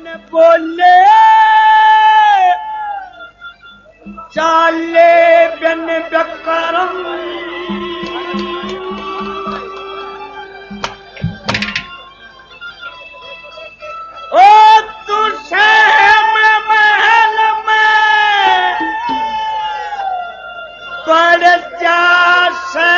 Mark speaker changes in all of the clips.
Speaker 1: बोले चाले बिन बकरम ओ तुझे महल में पड़ जासे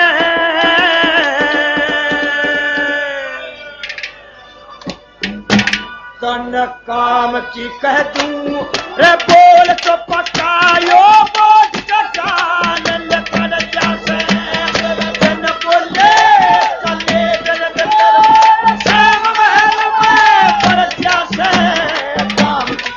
Speaker 1: तन काम की कह दूं रे बोल तो पकायो बोझ कटान ले पड़ जासे बिन बोले चले बिन बकरम श्याम महल में पड़ जासे काम की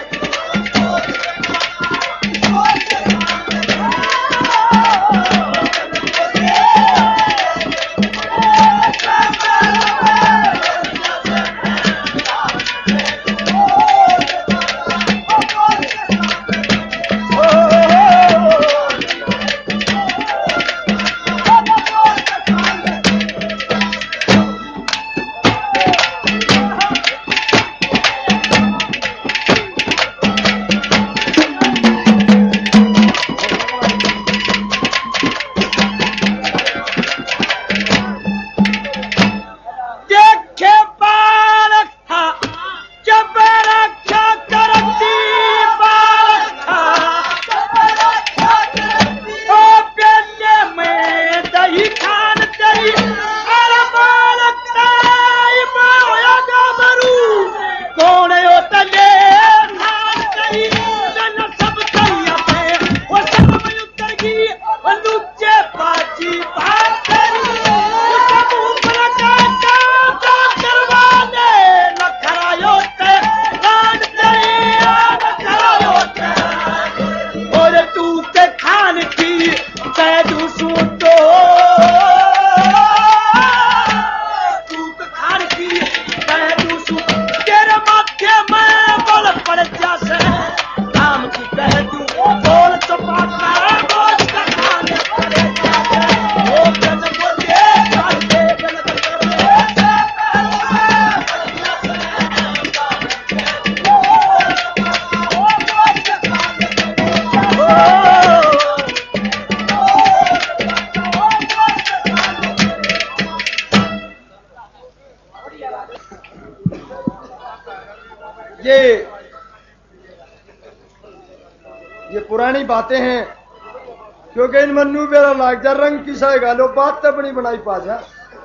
Speaker 1: ये पुरानी बातें हैं क्योंकि इन मनु मेरा लाग जा रंग किसा गालो बात तो बनी बनाई पा जा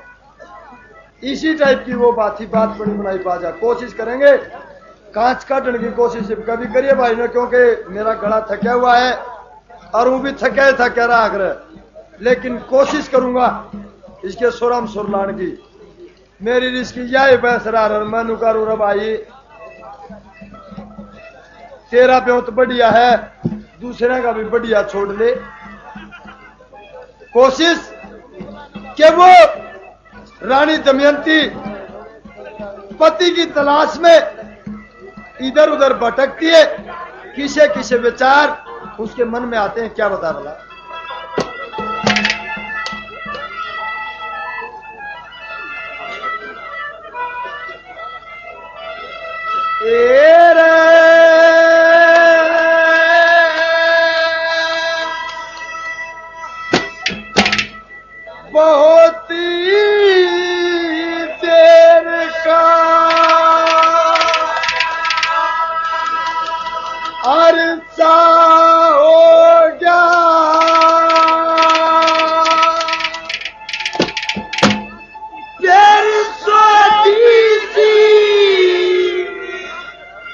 Speaker 1: इसी टाइप की वो बात थी बात बनी बनाई पा जा कोशिश करेंगे कांच काटने की कोशिश कभी करिए भाई ने क्योंकि मेरा गला थका हुआ है और वो भी थका थका रहा कर लेकिन कोशिश करूंगा इसके सुरम सुर लाने की मेरी रिश्की यही बैसरा मनु करू रे भाई तेरा प्यों तो बढ़िया है दूसरे का भी बढ़िया छोड़ ले कोशिश कि वो रानी दमयंती पति की तलाश में इधर उधर भटकती है किसे किसे विचार उसके मन में आते हैं क्या बता रहा बहुत देर का अरसा हो गया फिर सोती सी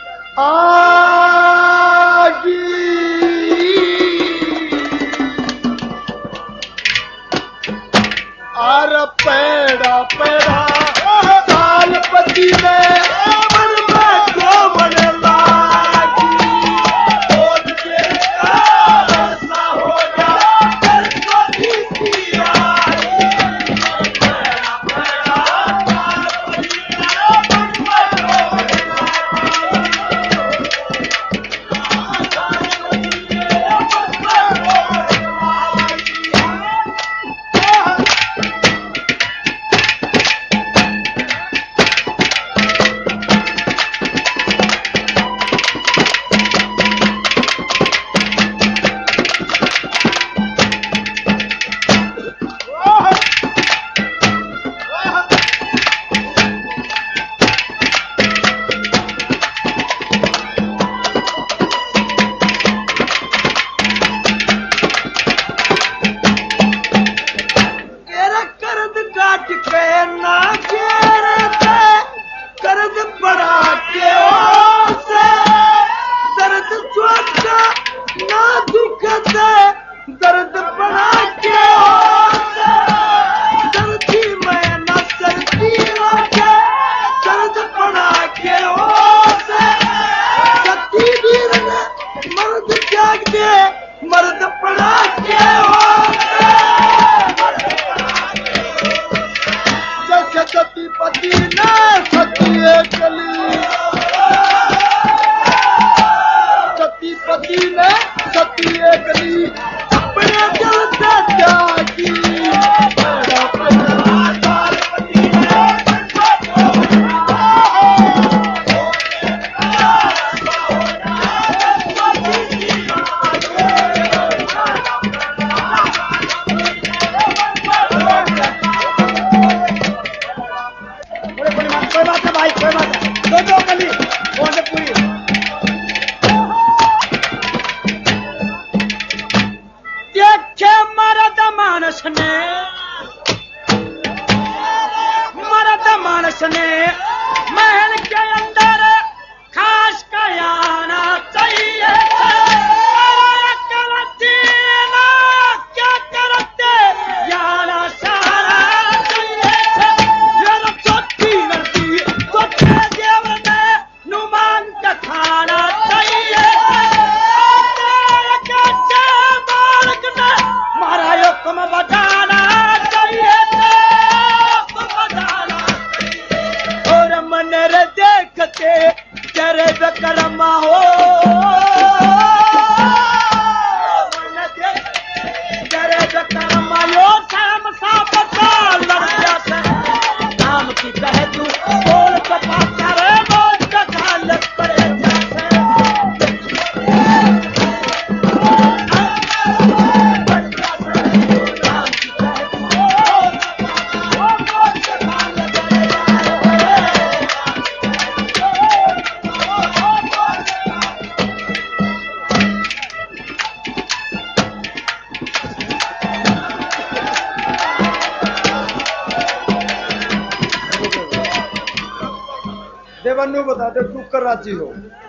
Speaker 1: मनु बता दे तू कर राजी हो।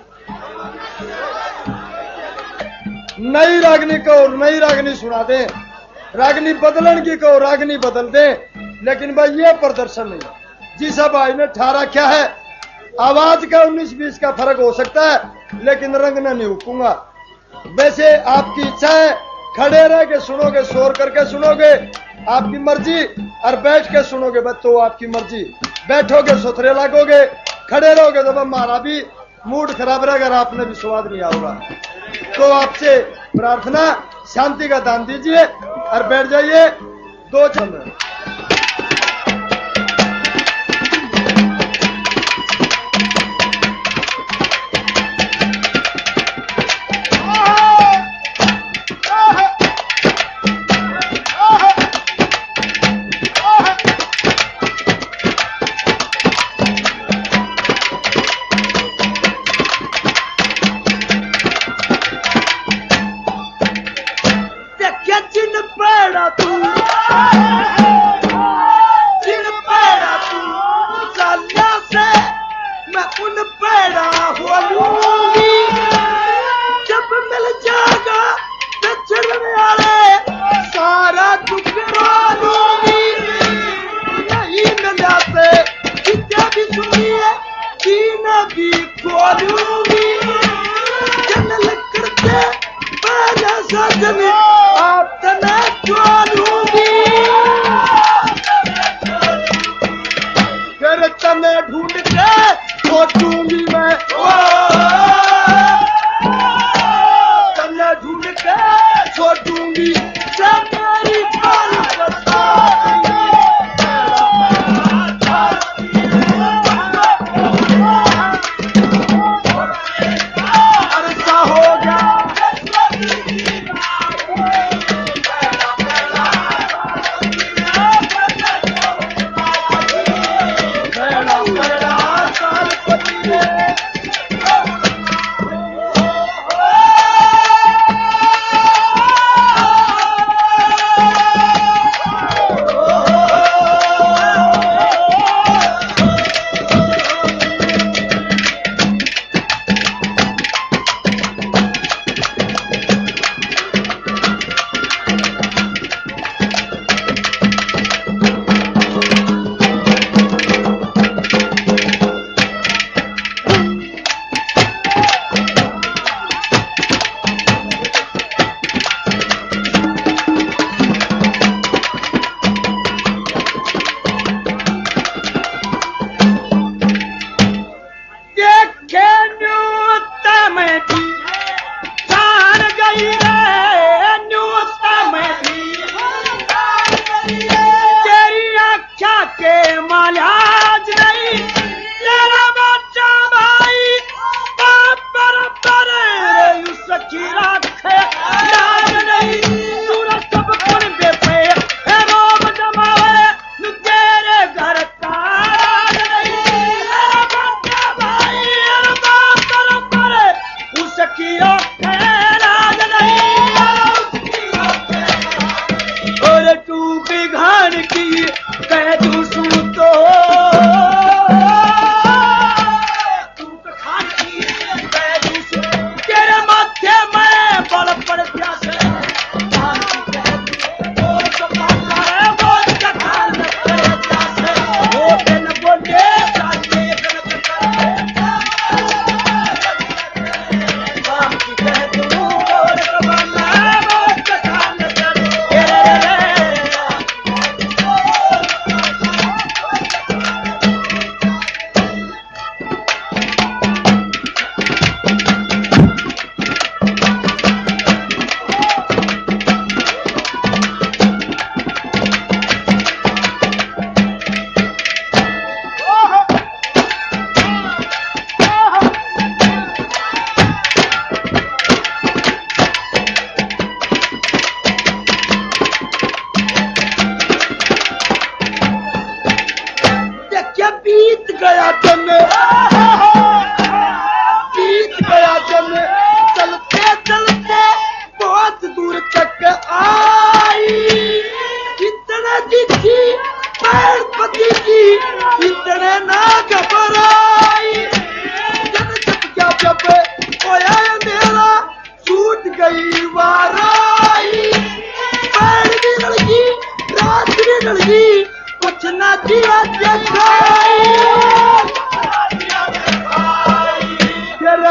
Speaker 1: नई रागनी कहो, नई रागनी सुना दे, रागनी बदलन की कहो, रागनी बदल दे, लेकिन भाई ये प्रदर्शन नहीं। जिसा भाई ने ठारा क्या है, आवाज का 19-20 का फर्क हो सकता है, लेकिन रंगना नहीं हुकूंगा। वैसे आपकी इच्छा है, खड़े रह के सुनोगे, शोर करके सुनोगे, आपकी मर्जी, और बैठ के सुनोगे बस तो आपकी मर्जी। बैठोगे सुथरे लगोगे, खड़े रहोगे तो हमारा भी मूड खराब रहेगा, आपने भी स्वाद नहीं आएगा। तो आपसे प्रार्थना, शांति का दान दीजिए और बैठ जाइए। 2 चंद ढूंढ के छोड़ूंगी मैं, तन्ने ढूंढ के छोड़ूंगी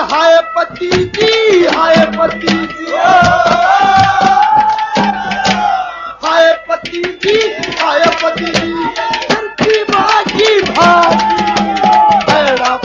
Speaker 1: हाय पति जी, हाय पति जी, हाय पति जी, हाय पति जी, धरती भागी भागी भैरा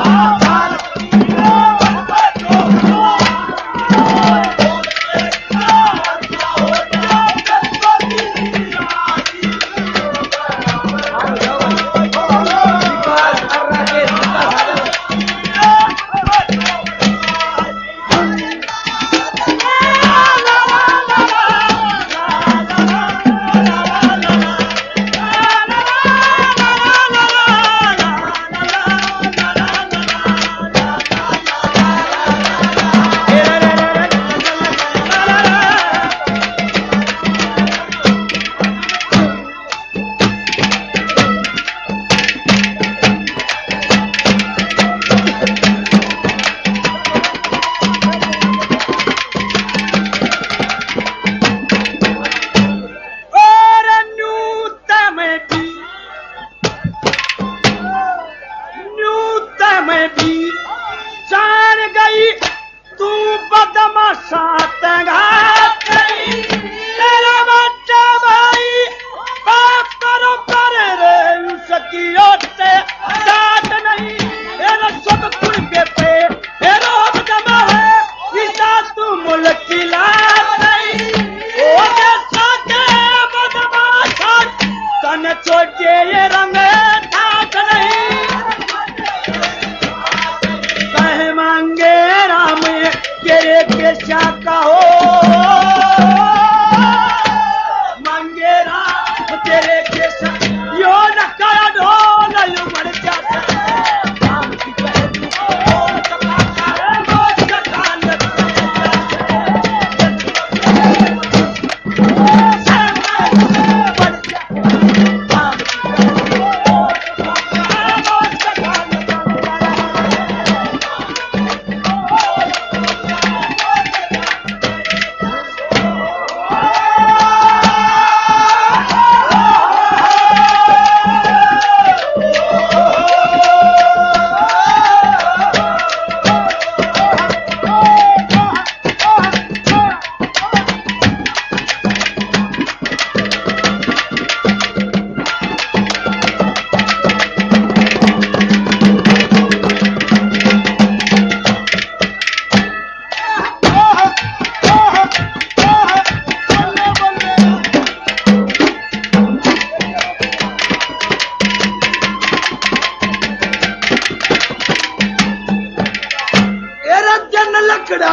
Speaker 1: लकड़ा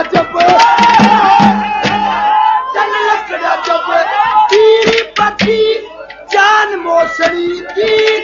Speaker 1: जब तीरी पति जान मोसड़ी की